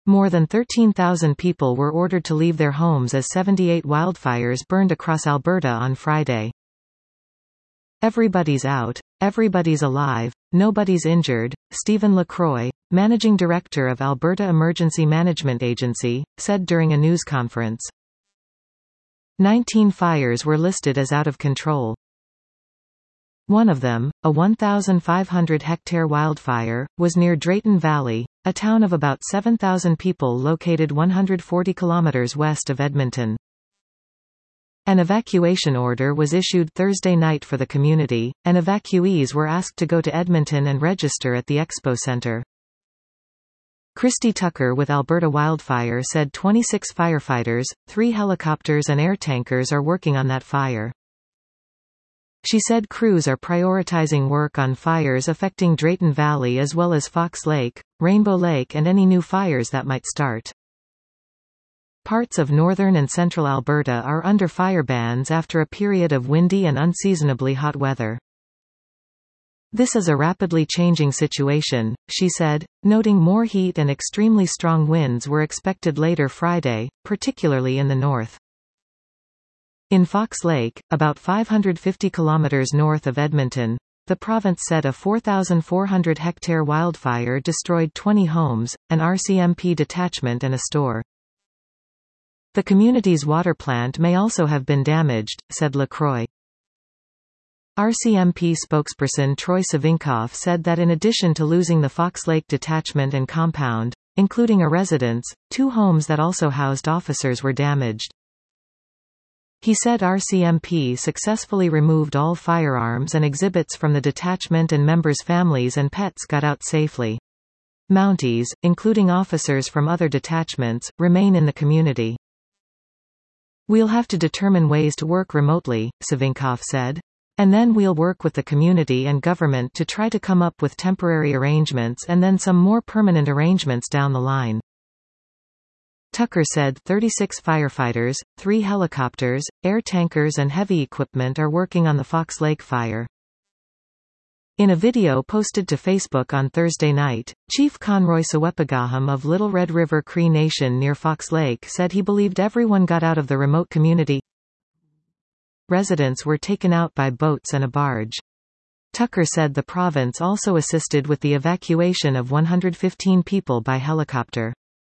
More than 13,000 people were ordered to leave their homes as 78 wildfires burned across Alberta on Friday. "Everybody's out. Everybody's alive. Nobody's injured," Stephen LaCroix, managing director of Alberta Emergency Management Agency, said during a news conference. 19 fires were listed as out of control. One of them, a 1,500-hectare wildfire, was near Drayton Valley, a town of about 7,000 people located 140 kilometers west of Edmonton. An evacuation order was issued Thursday night for the community, and evacuees were asked to go to Edmonton and register at the Expo Centre. Christy Tucker with Alberta Wildfire said 26 firefighters, 3 helicopters and air tankers are working on that fire. She said crews are prioritizing work on fires affecting Drayton Valley as well as Fox Lake, Rainbow Lake and any new fires that might start. Parts of northern and central Alberta are under fire bans after a period of windy and unseasonably hot weather. "This is a rapidly changing situation," she said, noting more heat and extremely strong winds were expected later Friday, particularly in the north. In Fox Lake, about 550 kilometers north of Edmonton, the province said a 4,400-hectare wildfire destroyed 20 homes, an RCMP detachment and a store. The community's water plant may also have been damaged, said LaCroix. RCMP spokesperson Troy Savinkov said that in addition to losing the Fox Lake detachment and compound, including a residence, 2 homes that also housed officers were damaged. He said RCMP successfully removed all firearms and exhibits from the detachment and members' families and pets got out safely. Mounties, including officers from other detachments, remain in the community. "We'll have to determine ways to work remotely," Savinkov said. "And then we'll work with the community and government to try to come up with temporary arrangements and then some more permanent arrangements down the line." Tucker said 36 firefighters, 3 helicopters, air tankers and heavy equipment are working on the Fox Lake fire. In a video posted to Facebook on Thursday night, Chief Conroy Sawepagaham of Little Red River Cree Nation near Fox Lake said he believed everyone got out of the remote community. Residents were taken out by boats and a barge. Tucker said the province also assisted with the evacuation of 115 people by helicopter.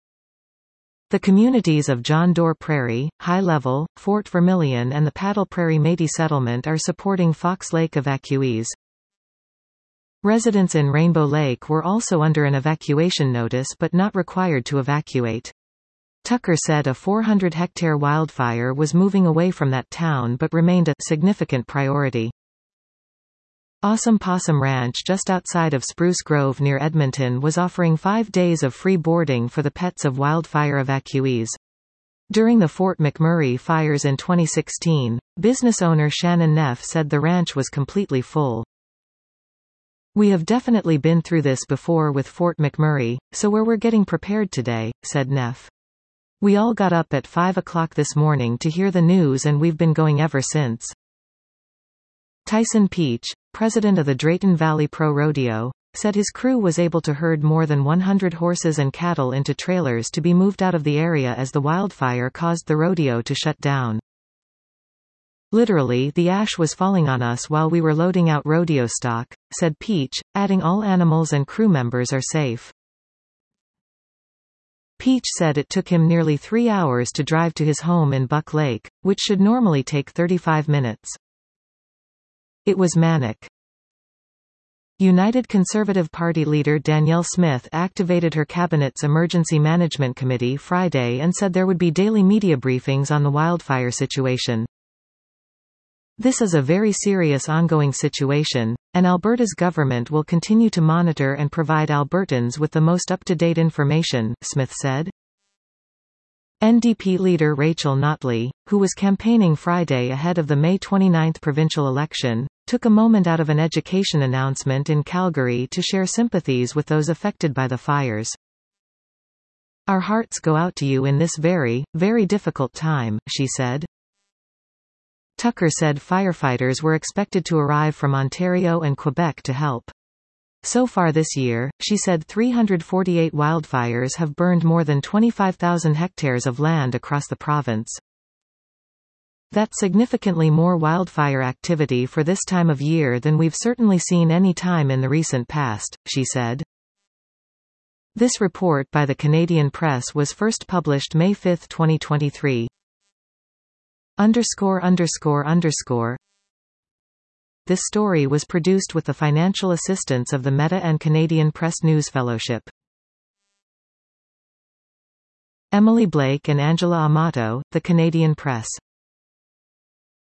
The communities of John Doerr Prairie, High Level, Fort Vermilion and the Paddle Prairie Métis settlement are supporting Fox Lake evacuees. Residents in Rainbow Lake were also under an evacuation notice but not required to evacuate. Tucker said a 400-hectare wildfire was moving away from that town but remained a significant priority. Awesome Possum Ranch just outside of Spruce Grove near Edmonton was offering 5 days of free boarding for the pets of wildfire evacuees. During the Fort McMurray fires in 2016, business owner Shannon Neff said the ranch was completely full. "We have definitely been through this before with Fort McMurray, so we're getting prepared today," said Neff. "We all got up at 5 o'clock this morning to hear the news and we've been going ever since." Tyson Peach, president of the Drayton Valley Pro Rodeo, said his crew was able to herd more than 100 horses and cattle into trailers to be moved out of the area as the wildfire caused the rodeo to shut down. "Literally the ash was falling on us while we were loading out rodeo stock," said Peach, adding all animals and crew members are safe. Peach said it took him nearly 3 hours to drive to his home in Buck Lake, which should normally take 35 minutes. "It was manic." United Conservative Party leader Danielle Smith activated her cabinet's Emergency Management Committee Friday and said there would be daily media briefings on the wildfire situation. "This is a very serious ongoing situation, and Alberta's government will continue to monitor and provide Albertans with the most up-to-date information," Smith said. NDP leader Rachel Notley, who was campaigning Friday ahead of the May 29 provincial election, took a moment out of an education announcement in Calgary to share sympathies with those affected by the fires. "Our hearts go out to you in this very, very difficult time," she said. Tucker said firefighters were expected to arrive from Ontario and Quebec to help. So far this year, she said 348 wildfires have burned more than 25,000 hectares of land across the province. That's significantly more wildfire activity for this time of year than we've certainly seen any time in the recent past, she said. This report by the Canadian Press was first published May 5, 2023. This story was produced with the financial assistance of the Meta and Canadian Press News Fellowship. Emily Blake and Angela Amato, The Canadian Press.